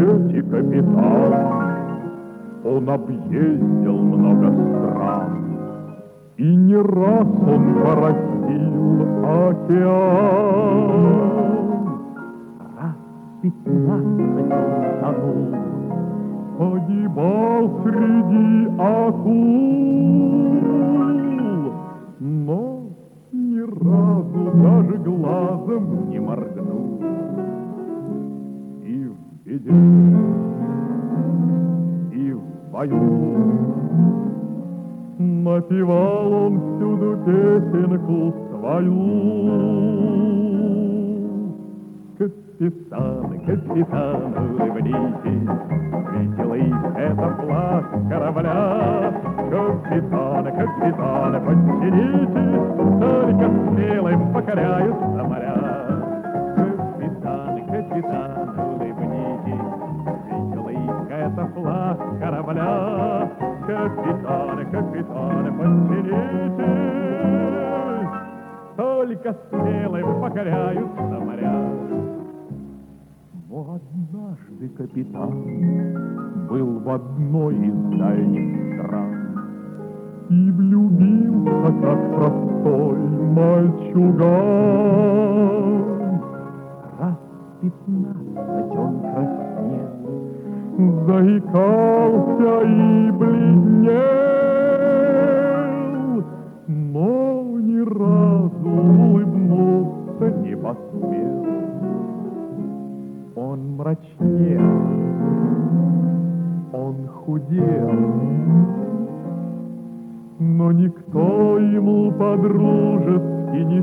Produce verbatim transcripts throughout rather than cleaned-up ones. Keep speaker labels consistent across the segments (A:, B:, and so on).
A: свете капитан, он объездил много стран, и не раз он бороздил океан. Раз пятнадцать он тонул, погибал среди акул, но ни разу даже глазом не моргнул. И в беде, и в бою напевал он всюду песенку свою. Капитан, капитан, улыбнитесь, веселый это флаг корабля. Капитан, капитан, подтянитесь, только смелым покоряются моря. Капитан, капитан, улыбнитесь, веселый это флаг корабля. Капитан, капитан, подтянитесь, только смелым покоряются моря. Но однажды капитан был в одной из дальних стран и влюбился, как простой мальчуган. Раз пятнадцать он краснел, заикался и бледнел, но ни разу улыбнуться не посмел. Он мрачнел, он худел, но никто ему по-дружески не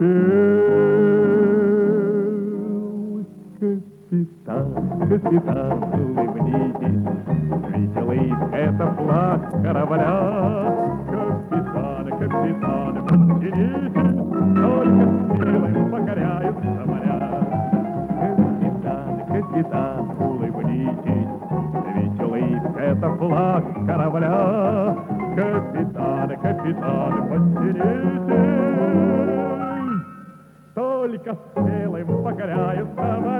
A: спел. Капитан, капитан, улыбнитесь, веселый это флаг корабля. Капитан, капитан, подтянитесь, только смелым покоряются моря. Капитан, капитан, улыбнитесь, веселый это флаг корабля. Капитан, капитан, подтянитесь, только смелым покоряются моря.